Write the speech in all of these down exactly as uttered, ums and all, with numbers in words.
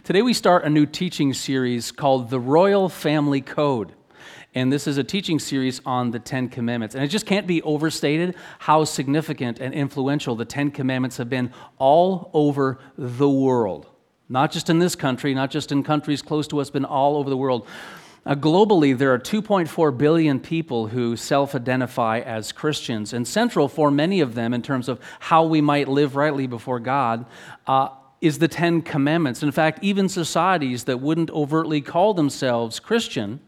Today we start a new teaching series called The Royal Family Code. And this is a teaching series on the Ten Commandments. And it just can't be overstated how significant and influential the Ten Commandments have been all over the world. Not just in this country, not just in countries close to us, but all over the world. Uh, globally, there are two point four billion people who self-identify as Christians. And central for many of them in terms of how we might live rightly before God uh, is the Ten Commandments. In fact, even societies that wouldn't overtly call themselves Christian,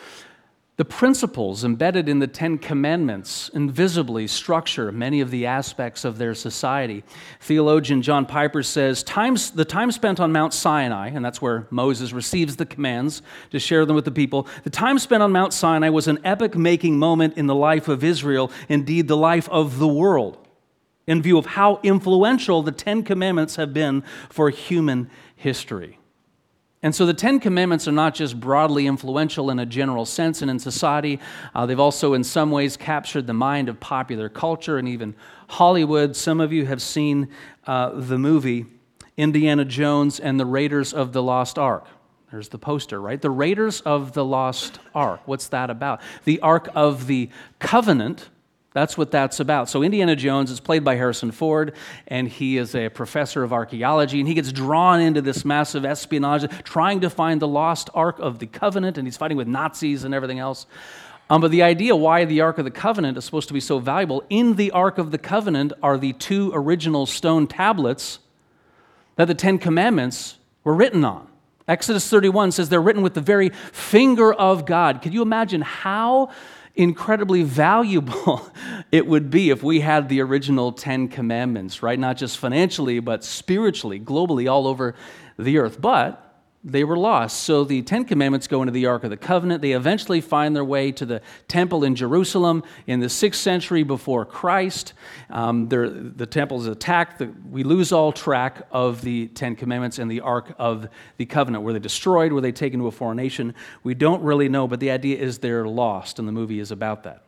the principles embedded in the Ten Commandments invisibly structure many of the aspects of their society. Theologian John Piper says, Times, the time spent on Mount Sinai, and that's where Moses receives the commands to share them with the people, the time spent on Mount Sinai was an epoch-making moment in the life of Israel, indeed the life of the world, in view of how influential the Ten Commandments have been for human history. And so the Ten Commandments are not just broadly influential in a general sense and in society. Uh, they've also in some ways captured the mind of popular culture and even Hollywood. Some of you have seen uh, the movie Indiana Jones and the Raiders of the Lost Ark. There's the poster, right? The Raiders of the Lost Ark. What's that about? The Ark of the Covenant. That's what that's about. So Indiana Jones is played by Harrison Ford, and he is a professor of archaeology, and he gets drawn into this massive espionage, trying to find the lost Ark of the Covenant, and he's fighting with Nazis and everything else. Um, but the idea why the Ark of the Covenant is supposed to be so valuable, in the Ark of the Covenant are the two original stone tablets that the Ten Commandments were written on. Exodus thirty-one says they're written with the very finger of God. Could you imagine how incredibly valuable it would be if we had the original Ten Commandments, right? Not just financially, but spiritually, globally, all over the earth. But they were lost. So the Ten Commandments go into the Ark of the Covenant. They eventually find their way to the temple in Jerusalem in the sixth century before Christ. Um, the temple is attacked. The, we lose all track of the Ten Commandments and the Ark of the Covenant. Were they destroyed? Were they taken to a foreign nation? We don't really know, but the idea is they're lost, and the movie is about that.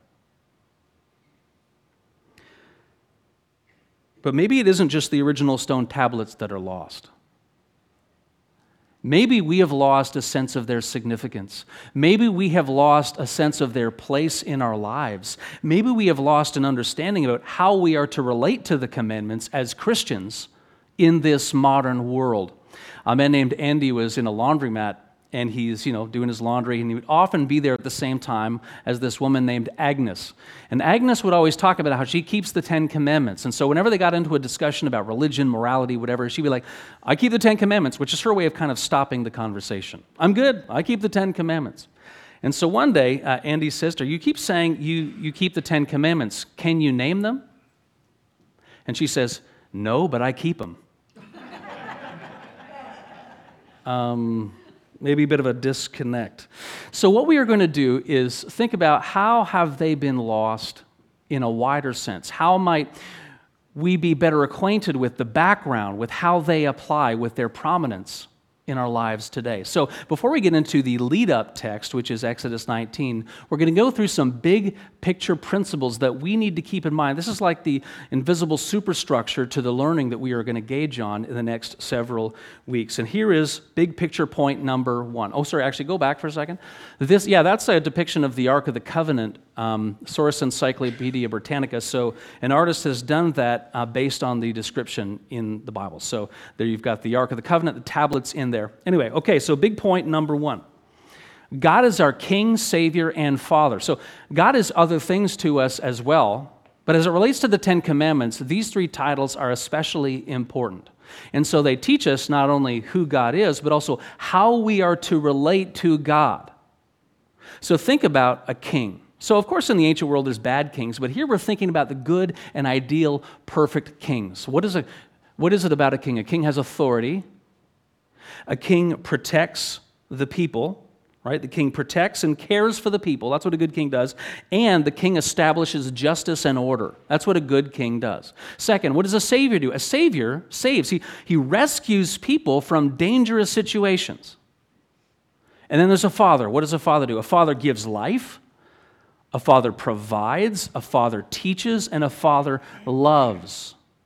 But maybe it isn't just the original stone tablets that are lost. Maybe we have lost a sense of their significance. Maybe we have lost a sense of their place in our lives. Maybe we have lost an understanding about how we are to relate to the commandments as Christians in this modern world. A man named Andy was in a laundromat, and he's, you know, doing his laundry, and he would often be there at the same time as this woman named Agnes. And Agnes would always talk about how she keeps the Ten Commandments. And so whenever they got into a discussion about religion, morality, whatever, she'd be like, I keep the Ten Commandments, which is her way of kind of stopping the conversation. I'm good. I keep the Ten Commandments. And so one day, uh, Andy's sister, you keep saying you, you keep the Ten Commandments. Can you name them? And she says, no, but I keep them. um... Maybe a bit of a disconnect. So what we are going to do is think about how have they been lost in a wider sense? How might we be better acquainted with the background, with how they apply, with their prominence in our lives today? So before we get into the lead-up text, which is Exodus nineteen, we're going to go through some big picture principles that we need to keep in mind. This is like the invisible superstructure to the learning that we are going to gauge on in the next several weeks. And here is big picture point number one. Oh, sorry, actually, go back for a second. This, yeah, that's a depiction of the Ark of the Covenant, um, Source Encyclopedia Britannica. So an artist has done that uh, based on the description in the Bible. So there you've got the Ark of the Covenant, the tablets in there. Anyway, okay, so big point number one. God is our King, Savior, and Father. So God is other things to us as well, but as it relates to the Ten Commandments, these three titles are especially important. And so they teach us not only who God is, but also how we are to relate to God. So think about a king. So of course in the ancient world there's bad kings, but here we're thinking about the good and ideal, perfect kings. What is a, what is it about a king? A king has authority. A king protects the people. Right? The king protects and cares for the people. That's what a good king does. And the king establishes justice and order. That's what a good king does. Second, what does a savior do? A savior saves. He, he rescues people from dangerous situations. And then there's a father. What does a father do? A father gives life. A father provides. A father teaches. And a father loves.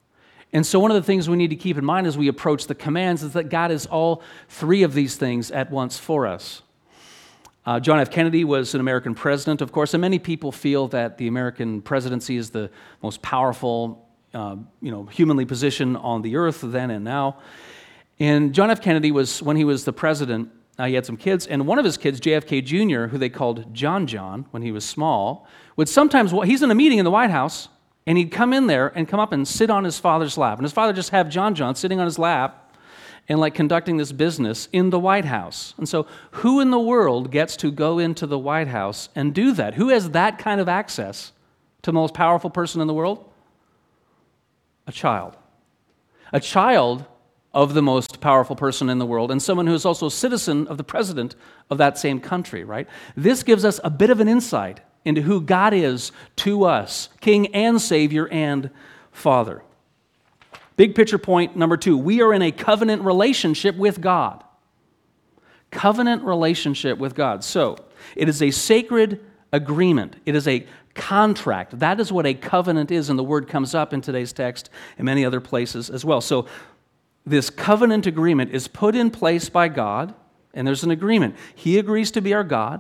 And so one of the things we need to keep in mind as we approach the commands is that God is all three of these things at once for us. Uh, John F. Kennedy was an American president, of course, and many people feel that the American presidency is the most powerful, uh, you know, humanly position on the earth then and now. And John F. Kennedy was, when he was the president, uh, he had some kids, and one of his kids, J F K Junior, who they called John John when he was small, would sometimes, well, he's in a meeting in the White House, and he'd come in there and come up and sit on his father's lap. And his father just have John John sitting on his lap and like conducting this business in the White House. And so who in the world gets to go into the White House and do that? Who has that kind of access to the most powerful person in the world? A child. A child of the most powerful person in the world, and someone who is also a citizen of the president of that same country, right? This gives us a bit of an insight into who God is to us, King and Savior and Father. Big picture point number two, we are in a covenant relationship with God. Covenant relationship with God. So, it is a sacred agreement. It is a contract. That is what a covenant is, and the word comes up in today's text and many other places as well. So, this covenant agreement is put in place by God, and there's an agreement. He agrees to be our God.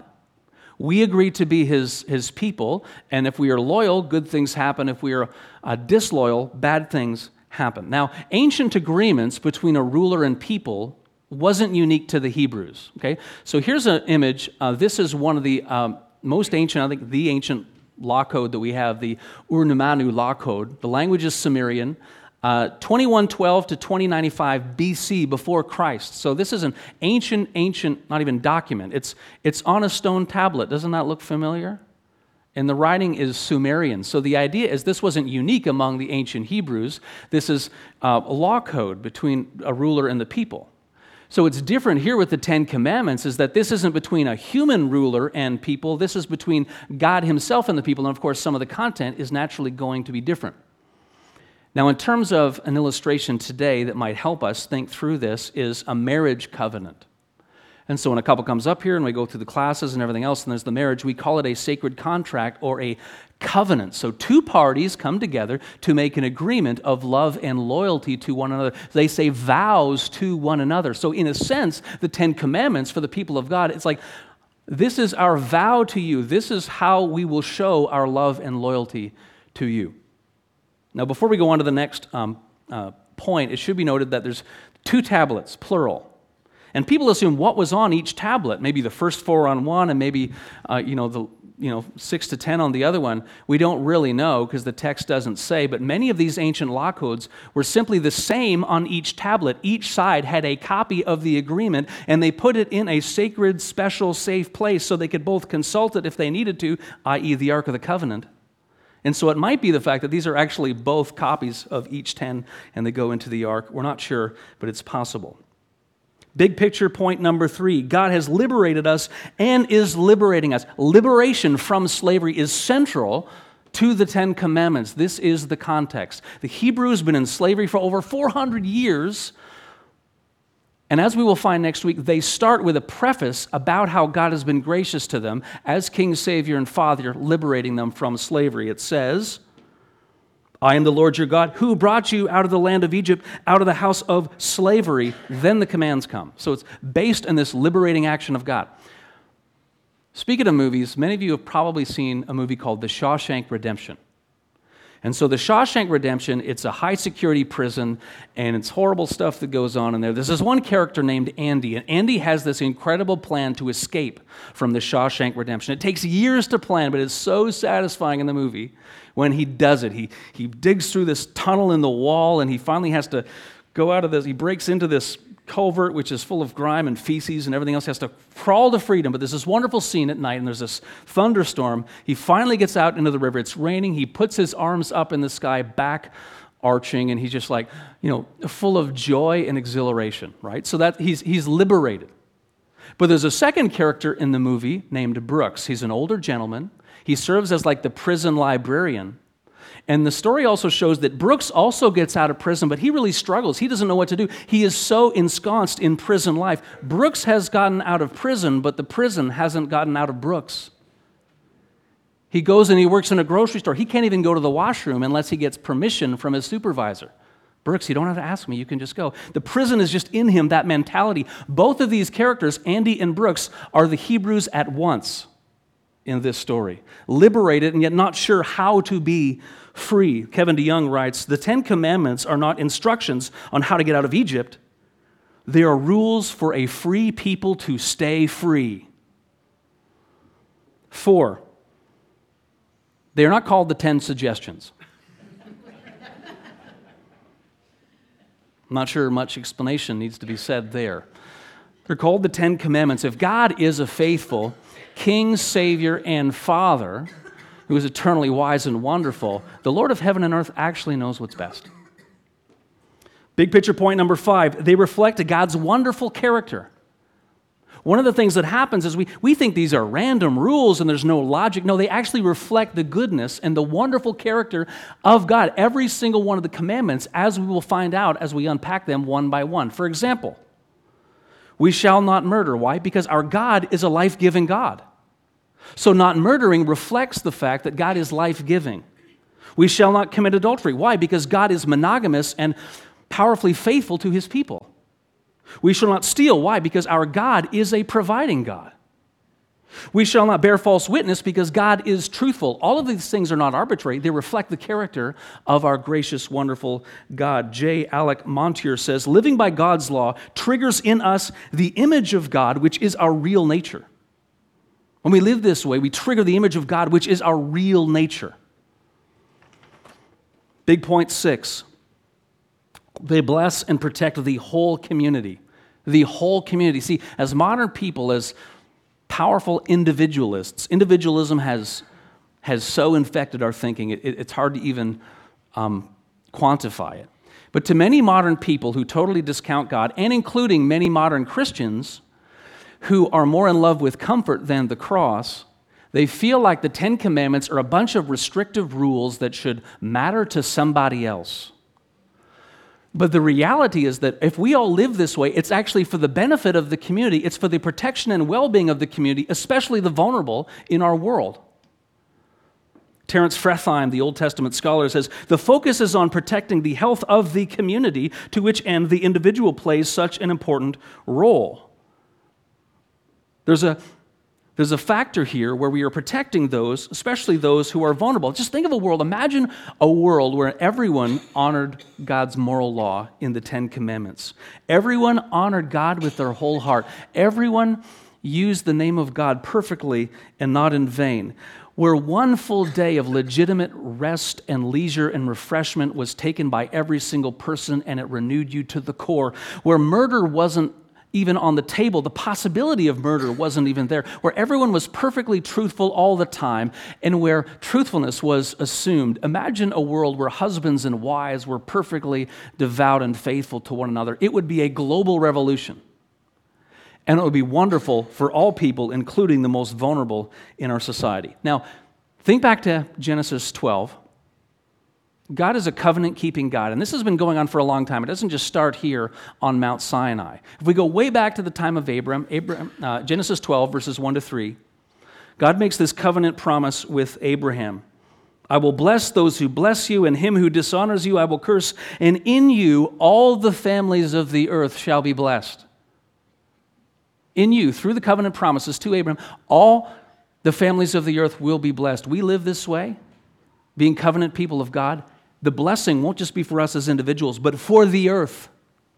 We agree to be his, his people, and if we are loyal, good things happen. If we are uh, disloyal, bad things happen. Now, ancient agreements between a ruler and people wasn't unique to the Hebrews, okay? So here's an image. Uh, this is one of the um, most ancient, I think the ancient law code that we have, the Ur-Numanu law code. The language is Sumerian. Uh, twenty-one twelve to twenty ninety-five B C, before Christ. So this is an ancient, ancient, not even document. It's, it's on a stone tablet. Doesn't that look familiar? And the writing is Sumerian. So the idea is this wasn't unique among the ancient Hebrews. This is uh, a law code between a ruler and the people. So it's different here with the Ten Commandments, is that this isn't between a human ruler and people. This is between God himself and the people. And of course, some of the content is naturally going to be different. Now, in terms of an illustration today that might help us think through this is a marriage covenant. And so when a couple comes up here and we go through the classes and everything else, and there's the marriage, we call it a sacred contract or a covenant. So two parties come together to make an agreement of love and loyalty to one another. They say vows to one another. So in a sense, the Ten Commandments for the people of God, it's like, this is our vow to you. This is how we will show our love and loyalty to you. Now, before we go on to the next um, uh, point, it should be noted that there's two tablets, plural. And people assume what was on each tablet, maybe the first four on one and maybe uh, you know, the you know, six to ten on the other one. We don't really know because the text doesn't say, but many of these ancient law codes were simply the same on each tablet. Each side had a copy of the agreement, and they put it in a sacred, special, safe place so they could both consult it if they needed to, that is the Ark of the Covenant. And so it might be the fact that these are actually both copies of each ten, and they go into the ark. We're not sure, but it's possible. Big picture point number three, God has liberated us and is liberating us. Liberation from slavery is central to the Ten Commandments. This is the context. The Hebrews have been in slavery for over four hundred years. And as we will find next week, they start with a preface about how God has been gracious to them as King, Savior, and Father, liberating them from slavery. It says, I am the Lord your God, who brought you out of the land of Egypt, out of the house of slavery. Then the commands come. So it's based on this liberating action of God. Speaking of movies, many of you have probably seen a movie called The Shawshank Redemption. And so the Shawshank Redemption, it's a high-security prison, and it's horrible stuff that goes on in there. There's this one character named Andy, and Andy has this incredible plan to escape from the Shawshank Redemption. It takes years to plan, but it's so satisfying in the movie when he does it. He, he digs through this tunnel in the wall, and he finally has to go out of this. He breaks into this culvert, which is full of grime and feces and everything else. He has to crawl to freedom. But there's this wonderful scene at night, and there's this thunderstorm. He finally gets out into the river. It's raining. He puts his arms up in the sky, back arching, and he's just like, you know, full of joy and exhilaration, right? So that he's he's liberated. But there's a second character in the movie named Brooks. He's an older gentleman. He serves as like the prison librarian. And the story also shows that Brooks also gets out of prison, but he really struggles. He doesn't know what to do. He is so ensconced in prison life. Brooks has gotten out of prison, but the prison hasn't gotten out of Brooks. He goes and he works in a grocery store. He can't even go to the washroom unless he gets permission from his supervisor. Brooks, you don't have to ask me. You can just go. The prison is just in him, that mentality. Both of these characters, Andy and Brooks, are the Hebrews at once in this story. Liberated and yet not sure how to be free. Kevin DeYoung writes, the Ten Commandments are not instructions on how to get out of Egypt. They are rules for a free people to stay free. Four, they are not called the Ten Suggestions. I'm not sure much explanation needs to be said there. They're called the Ten Commandments. If God is a faithful King, Savior, and Father, who is eternally wise and wonderful, the Lord of heaven and earth actually knows what's best. Big picture point number five, they reflect God's wonderful character. One of the things that happens is we, we think these are random rules and there's no logic. No, they actually reflect the goodness and the wonderful character of God. Every single one of the commandments, as we will find out as we unpack them one by one. For example, we shall not murder. Why? Because our God is a life-giving God. So not murdering reflects the fact that God is life-giving. We shall not commit adultery. Why? Because God is monogamous and powerfully faithful to his people. We shall not steal. Why? Because our God is a providing God. We shall not bear false witness because God is truthful. All of these things are not arbitrary. They reflect the character of our gracious, wonderful God. J. Alec Montier says, living by God's law triggers in us the image of God, which is our real nature. When we live this way, we trigger the image of God, which is our real nature. Big point six. They bless and protect the whole community. The whole community. See, as modern people, as powerful individualists, individualism has, has so infected our thinking, it, it's hard to even um, quantify it. But to many modern people who totally discount God, and including many modern Christians who are more in love with comfort than the cross, they feel like the Ten Commandments are a bunch of restrictive rules that should matter to somebody else. But the reality is that if we all live this way, it's actually for the benefit of the community. It's for the protection and well-being of the community, especially the vulnerable in our world. Terence Fretheim, the Old Testament scholar, says, the focus is on protecting the health of the community, to which end the individual plays such an important role. There's a There's a factor here where we are protecting those, especially those who are vulnerable. Just think of a world. Imagine a world where everyone honored God's moral law in the Ten Commandments. Everyone honored God with their whole heart. Everyone used the name of God perfectly and not in vain. Where one full day of legitimate rest and leisure and refreshment was taken by every single person and it renewed you to the core. Where murder wasn't even on the table, the possibility of murder wasn't even there, where everyone was perfectly truthful all the time, and where truthfulness was assumed. Imagine a world where husbands and wives were perfectly devout and faithful to one another. It would be a global revolution, and it would be wonderful for all people, including the most vulnerable in our society. Now, think back to Genesis twelve. God is a covenant-keeping God, and this has been going on for a long time. It doesn't just start here on Mount Sinai. If we go way back to the time of Abraham, Abraham uh, Genesis twelve, verses one to three, God makes this covenant promise with Abraham. I will bless those who bless you, and him who dishonors you I will curse, and in you all the families of the earth shall be blessed. In you, through the covenant promises to Abraham, all the families of the earth will be blessed. We live this way, being covenant people of God. The blessing won't just be for us as individuals, but for the earth.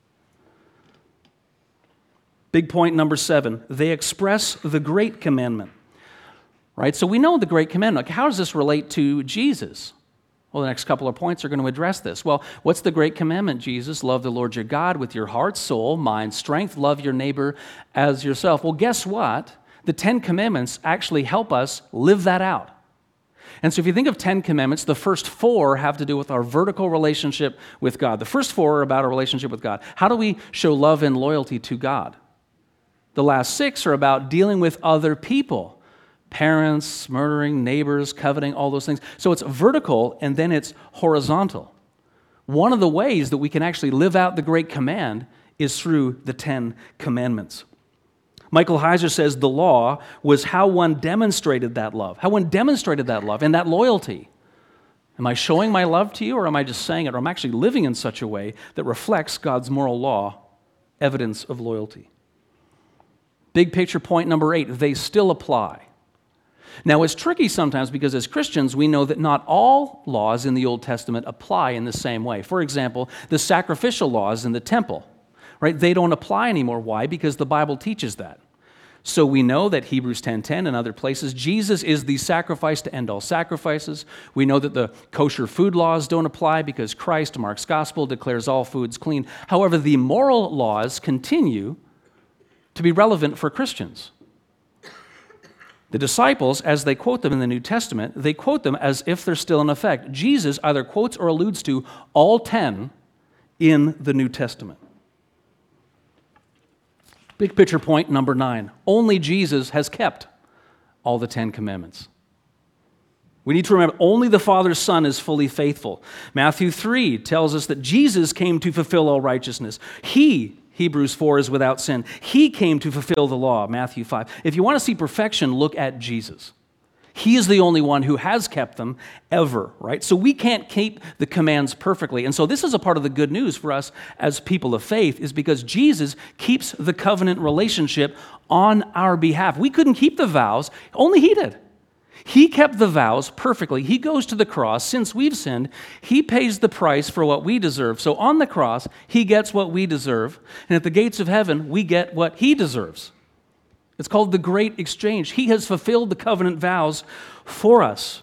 Big point number seven, they express the great commandment. Right? So we know the great commandment. Like, how does this relate to Jesus? Well, the next couple of points are going to address this. Well, what's the great commandment, Jesus? Love the Lord your God with your heart, soul, mind, strength. Love your neighbor as yourself. Well, guess what? The Ten Commandments actually help us live that out. And so if you think of Ten Commandments, the first four have to do with our vertical relationship with God. The first four are about our relationship with God. How do we show love and loyalty to God? The last six are about dealing with other people. Parents, murdering, neighbors, coveting, all those things. So it's vertical and then it's horizontal. One of the ways that we can actually live out the great command is through the Ten Commandments. Michael Heiser says the law was how one demonstrated that love, how one demonstrated that love and that loyalty. Am I showing my love to you, or am I just saying it, or am I actually living in such a way that reflects God's moral law, evidence of loyalty? Big picture point number eight, they still apply. Now, it's tricky sometimes because as Christians, we know that not all laws in the Old Testament apply in the same way. For example, the sacrificial laws in the temple, right? They don't apply anymore. Why? Because the Bible teaches that. So we know that Hebrews ten ten and other places, Jesus is the sacrifice to end all sacrifices. We know that the kosher food laws don't apply because Christ, Mark's gospel, declares all foods clean. However, the moral laws continue to be relevant for Christians. The disciples, as they quote them in the New Testament, they quote them as if they're still in effect. Jesus either quotes or alludes to all ten in the New Testament. Big picture point number nine. Only Jesus has kept all the Ten Commandments. We need to remember only the Father's Son is fully faithful. Matthew three tells us that Jesus came to fulfill all righteousness. He Hebrews four is without sin. He came to fulfill the law, Matthew five. If you want to see perfection, look at Jesus. He is the only one who has kept them ever, right? So we can't keep the commands perfectly. And so this is a part of the good news for us as people of faith, is because Jesus keeps the covenant relationship on our behalf. We couldn't keep the vows, only He did. He kept the vows perfectly. He goes to the cross. Since we've sinned, He pays the price for what we deserve. So on the cross, He gets what we deserve. And at the gates of heaven, we get what He deserves. It's called the Great Exchange. He has fulfilled the covenant vows for us.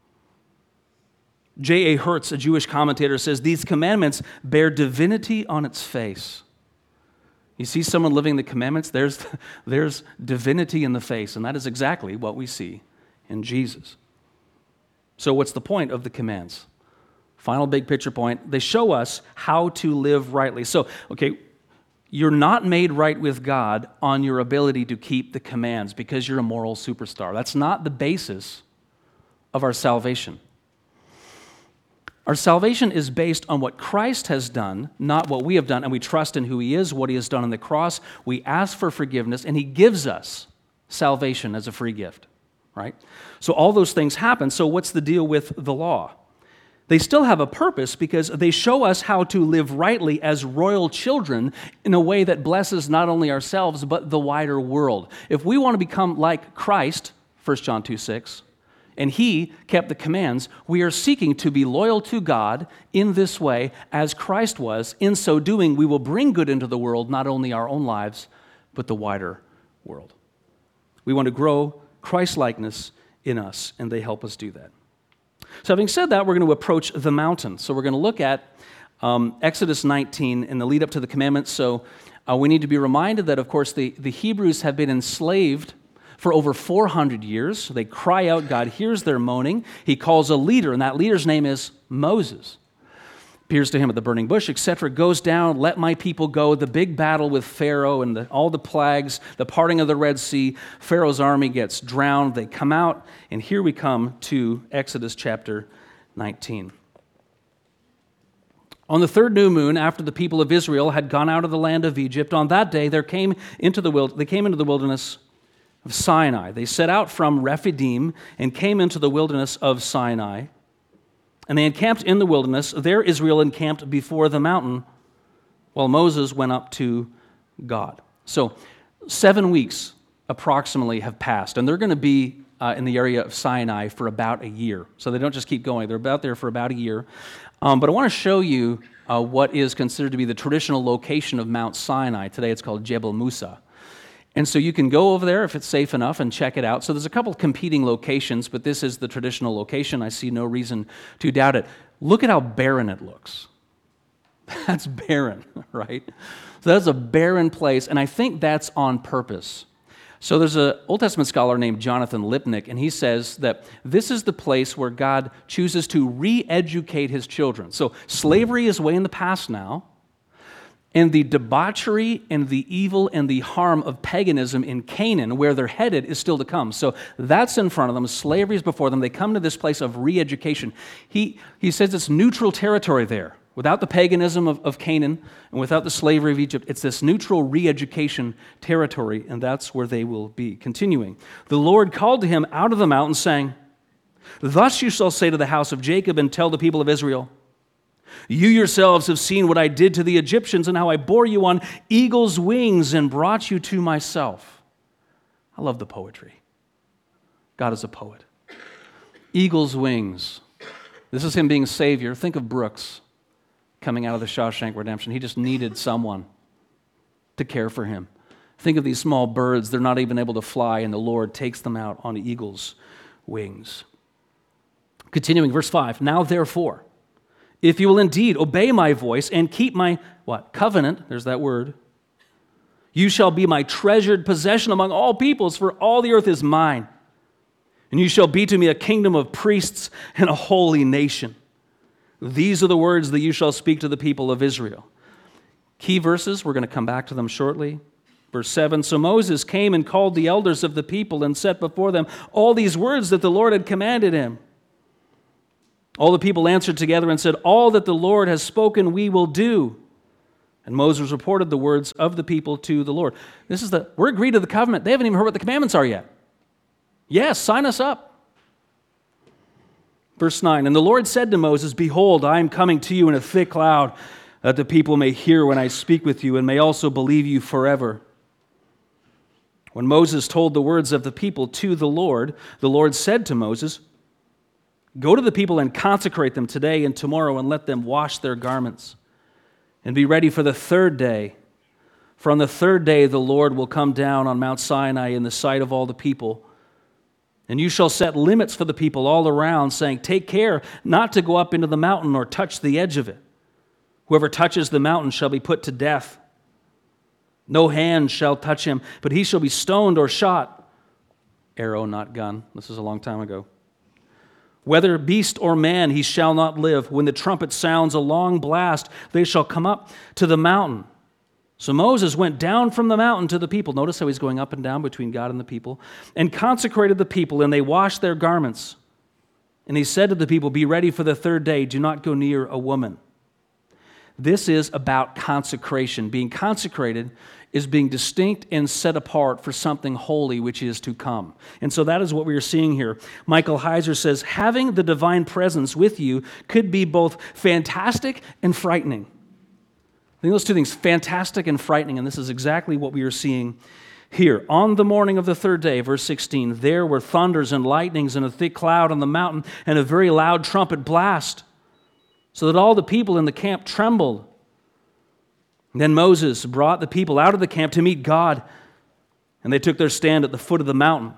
J A Hertz, a Jewish commentator, says, these commandments bear divinity on its face. You see someone living the commandments, there's, there's divinity in the face, and that is exactly what we see in Jesus. So what's the point of the commands? Final big picture point, they show us how to live rightly. So, okay, you're not made right with God on your ability to keep the commands because you're a moral superstar. That's not the basis of our salvation. Our salvation is based on what Christ has done, not what we have done, and we trust in who He is, what He has done on the cross. We ask for forgiveness, and He gives us salvation as a free gift. Right? So all those things happen. So what's the deal with the law? They still have a purpose because they show us how to live rightly as royal children in a way that blesses not only ourselves but the wider world. If we want to become like Christ, First John two six, and He kept the commands, we are seeking to be loyal to God in this way as Christ was. In so doing, we will bring good into the world, not only our own lives, but the wider world. We want to grow Christ-likeness in us, and they help us do that. So having said that, we're going to approach the mountain. So we're going to look at um, Exodus nineteen and the lead up to the commandments. So uh, we need to be reminded that, of course, the, the Hebrews have been enslaved for over four hundred years. So they cry out, God hears their moaning. He calls a leader, and that leader's name is Moses. Appears to him at the burning bush, et cetera, goes down, let my people go. The big battle with Pharaoh and the, all the plagues, the parting of the Red Sea. Pharaoh's army gets drowned. They come out, and here we come to Exodus chapter nineteen. On the third new moon, after the people of Israel had gone out of the land of Egypt, on that day there came into the wild, they came into the wilderness of Sinai. They set out from Rephidim and came into the wilderness of Sinai. And they encamped in the wilderness. There Israel encamped before the mountain, while Moses went up to God. So seven weeks approximately have passed, and they're going to be uh, in the area of Sinai for about a year. So they don't just keep going. They're about there for about a year. Um, but I want to show you uh, what is considered to be the traditional location of Mount Sinai. Today it's called Jebel Musa. And so you can go over there if it's safe enough and check it out. So there's a couple of competing locations, but this is the traditional location. I see no reason to doubt it. Look at how barren it looks. That's barren, right? So that's a barren place, and I think that's on purpose. So there's an Old Testament scholar named Jonathan Lipnick, and he says that this is the place where God chooses to re-educate His children. So slavery is way in the past now. And the debauchery and the evil and the harm of paganism in Canaan, where they're headed, is still to come. So that's in front of them. Slavery is before them. They come to this place of re-education. He, he says it's neutral territory there. Without the paganism of, of Canaan and without the slavery of Egypt, it's this neutral re-education territory, and that's where they will be. Continuing, the Lord called to him out of the mountain, saying, Thus you shall say to the house of Jacob and tell the people of Israel, you yourselves have seen what I did to the Egyptians and how I bore you on eagle's wings and brought you to myself. I love the poetry. God is a poet. Eagle's wings. This is him being Savior. Think of Brooks coming out of the Shawshank Redemption. He just needed someone to care for him. Think of these small birds. They're not even able to fly, and the Lord takes them out on eagle's wings. Continuing, verse five. Now therefore, if you will indeed obey my voice and keep my, what, covenant, there's that word, you shall be my treasured possession among all peoples, for all the earth is mine. And you shall be to me a kingdom of priests and a holy nation. These are the words that you shall speak to the people of Israel. Key verses, we're going to come back to them shortly. Verse seven, so Moses came and called the elders of the people and set before them all these words that the Lord had commanded him. All the people answered together and said, all that the Lord has spoken we will do. And Moses reported the words of the people to the Lord. This is the, we're agreed to the covenant. They haven't even heard what the commandments are yet. Yes, sign us up. Verse nine, and the Lord said to Moses, behold, I am coming to you in a thick cloud, that the people may hear when I speak with you and may also believe you forever. When Moses told the words of the people to the Lord, the Lord said to Moses, go to the people and consecrate them today and tomorrow and let them wash their garments and be ready for the third day. For on the third day the Lord will come down on Mount Sinai in the sight of all the people. And you shall set limits for the people all around, saying, take care not to go up into the mountain or touch the edge of it. Whoever touches the mountain shall be put to death. No hand shall touch him, but he shall be stoned or shot. Arrow, not gun. This is a long time ago. Whether beast or man, he shall not live. When the trumpet sounds a long blast, they shall come up to the mountain. So Moses went down from the mountain to the people. Notice how he's going up and down between God and the people. And consecrated the people, and they washed their garments. And he said to the people, be ready for the third day. Do not go near a woman. This is about consecration. Being consecrated is being distinct and set apart for something holy which is to come. And so that is what we are seeing here. Michael Heiser says, having the divine presence with you could be both fantastic and frightening. I think those two things, fantastic and frightening, and this is exactly what we are seeing here. On the morning of the third day, verse sixteen, there were thunders and lightnings and a thick cloud on the mountain and a very loud trumpet blast, so that all the people in the camp trembled. And then Moses brought the people out of the camp to meet God, and they took their stand at the foot of the mountain.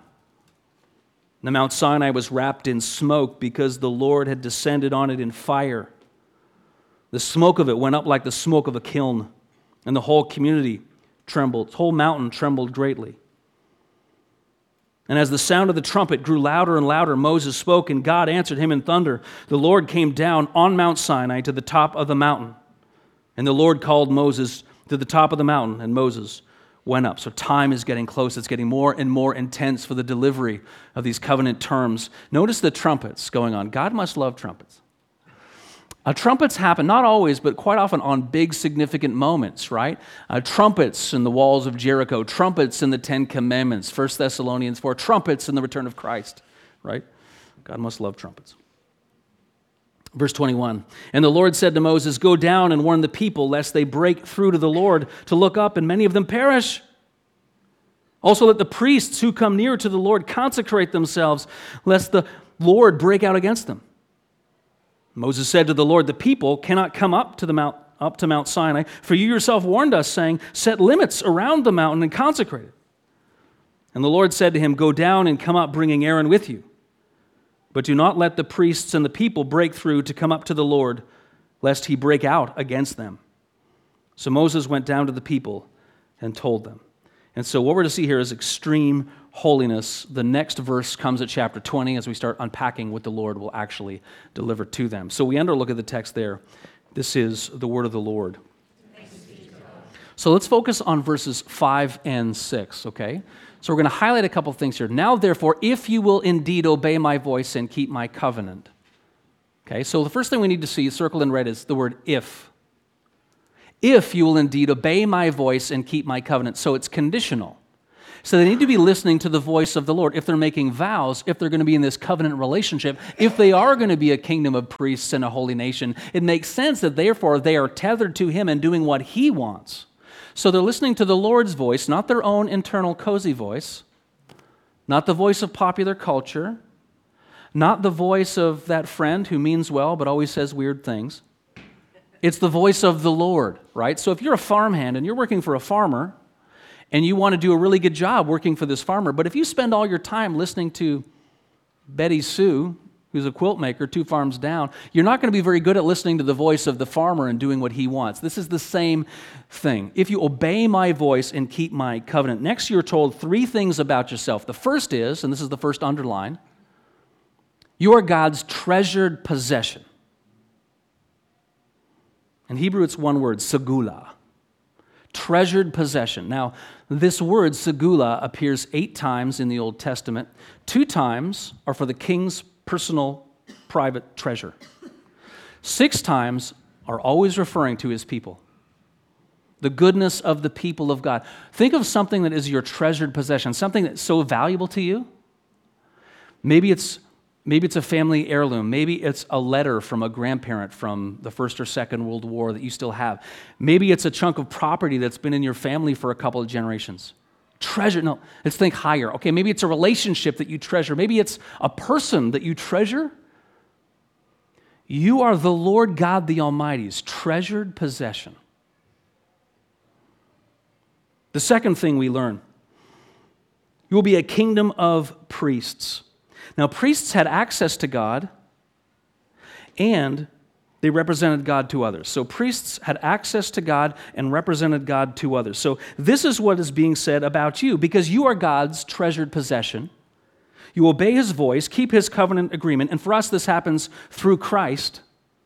The Mount Sinai was wrapped in smoke because the Lord had descended on it in fire. The smoke of it went up like the smoke of a kiln, and the whole community trembled. The whole mountain trembled greatly. And as the sound of the trumpet grew louder and louder, Moses spoke, and God answered him in thunder. The Lord came down on Mount Sinai to the top of the mountain. And the Lord called Moses to the top of the mountain, and Moses went up. So time is getting close. It's getting more and more intense for the delivery of these covenant terms. Notice the trumpets going on. God must love trumpets. Uh, trumpets happen, not always, but quite often on big, significant moments, right? Uh, trumpets in the walls of Jericho, trumpets in the Ten Commandments, First Thessalonians four, trumpets in the return of Christ, right? God must love trumpets. Verse twenty-one, and the Lord said to Moses, go down and warn the people, lest they break through to the Lord to look up, and many of them perish. Also let the priests who come near to the Lord consecrate themselves, lest the Lord break out against them. Moses said to the Lord, the people cannot come up to the mount, up to Mount Sinai, for you yourself warned us, saying, set limits around the mountain and consecrate it. And the Lord said to him, go down and come up, bringing Aaron with you. But do not let the priests and the people break through to come up to the Lord, lest he break out against them. So Moses went down to the people and told them. And so what we're to see here is extreme holiness. The next verse comes at chapter twenty as we start unpacking what the Lord will actually deliver to them. So we enter a look at the text there. This is the word of the Lord. So let's focus on verses five and six, okay? So we're going to highlight a couple things here. Now, therefore, if you will indeed obey my voice and keep my covenant. Okay, so the first thing we need to see, circled in red, is the word if. If you will indeed obey my voice and keep my covenant. So it's conditional. So they need to be listening to the voice of the Lord. If they're making vows, if they're going to be in this covenant relationship, if they are going to be a kingdom of priests and a holy nation, it makes sense that therefore they are tethered to Him and doing what He wants. So they're listening to the Lord's voice, not their own internal cozy voice, not the voice of popular culture, not the voice of that friend who means well but always says weird things. It's the voice of the Lord, right? So if you're a farmhand and you're working for a farmer and you want to do a really good job working for this farmer, but if you spend all your time listening to Betty Sue, who's a quilt maker two farms down, you're not going to be very good at listening to the voice of the farmer and doing what he wants. This is the same thing. If you obey my voice and keep my covenant. Next, you're told three things about yourself. The first is, and this is the first underline, you are God's treasured possession. In Hebrew, it's one word, segula. Treasured possession. Now, this word, segula, appears eight times in the Old Testament. Two times are for the king's personal, private treasure. Six times are always referring to his people. The goodness of the people of God. Think of something that is your treasured possession, something that's so valuable to you. Maybe it's Maybe it's a family heirloom. Maybe it's a letter from a grandparent from the First or Second World War that you still have. Maybe it's a chunk of property that's been in your family for a couple of generations. Treasure, no, let's think higher. Okay, maybe it's a relationship that you treasure. Maybe it's a person that you treasure. You are the Lord God the Almighty's treasured possession. The second thing we learn, you will be a kingdom of priests. Now, priests had access to God, and they represented God to others. So priests had access to God and represented God to others. So this is what is being said about you. Because you are God's treasured possession, you obey His voice, keep His covenant agreement, and for us this happens through Christ.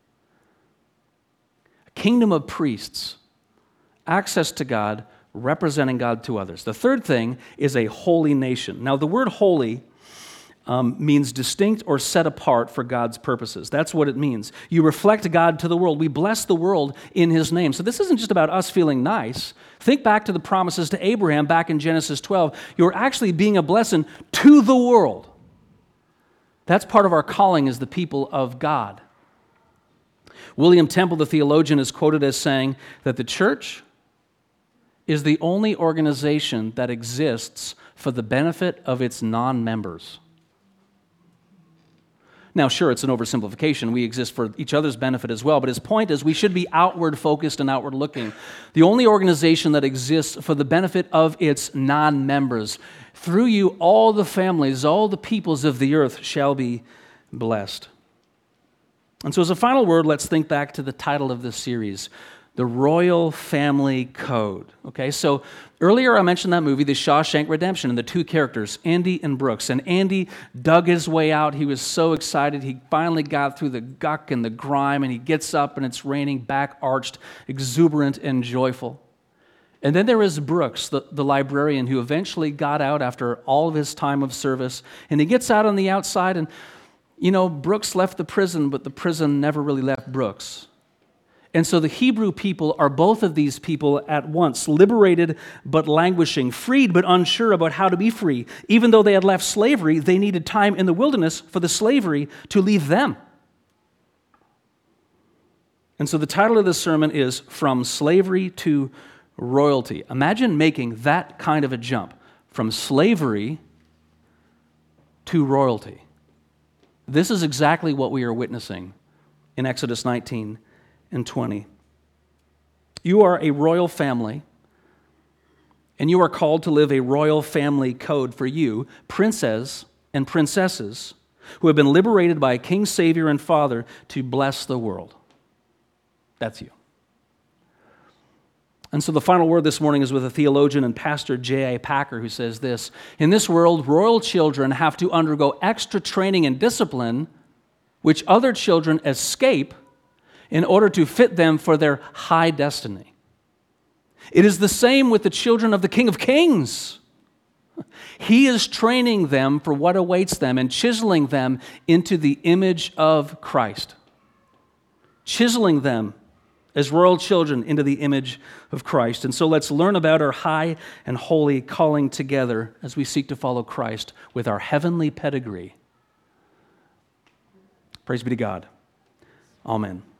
A kingdom of priests, access to God, representing God to others. The third thing is a holy nation. Now, the word holy Um, means distinct or set apart for God's purposes. That's what it means. You reflect God to the world. We bless the world in His name. So this isn't just about us feeling nice. Think back to the promises to Abraham back in Genesis twelve. You're actually being a blessing to the world. That's part of our calling as the people of God. William Temple, the theologian, is quoted as saying that the church is the only organization that exists for the benefit of its non-members. Now, sure, it's an oversimplification. We exist for each other's benefit as well, but his point is we should be outward focused and outward looking. The only organization that exists for the benefit of its non-members. Through you, all the families, all the peoples of the earth shall be blessed. And so as a final word, let's think back to the title of this series, The Royal Family Code. Okay, so earlier I mentioned that movie, The Shawshank Redemption, and the two characters, Andy and Brooks. And Andy dug his way out. He was so excited. He finally got through the guck and the grime, and he gets up, and it's raining, back-arched, exuberant, and joyful. And then there is Brooks, the, the librarian, who eventually got out after all of his time of service. And he gets out on the outside, and, you know, Brooks left the prison, but the prison never really left Brooks. And so the Hebrew people are both of these people at once, liberated but languishing, freed but unsure about how to be free. Even though they had left slavery, they needed time in the wilderness for the slavery to leave them. And so the title of this sermon is From Slavery to Royalty. Imagine making that kind of a jump from slavery to royalty. This is exactly what we are witnessing in Exodus nineteen and twenty. You are a royal family, and you are called to live a royal family code for you, princes and princesses, who have been liberated by a King, Savior, and Father to bless the world. That's you. And so the final word this morning is with a theologian and pastor, J A Packer, who says this: in this world, royal children have to undergo extra training and discipline, which other children escape in order to fit them for their high destiny. It is the same with the children of the King of Kings. He is training them for what awaits them and chiseling them into the image of Christ. Chiseling them as royal children into the image of Christ. And so let's learn about our high and holy calling together as we seek to follow Christ with our heavenly pedigree. Praise be to God. Amen.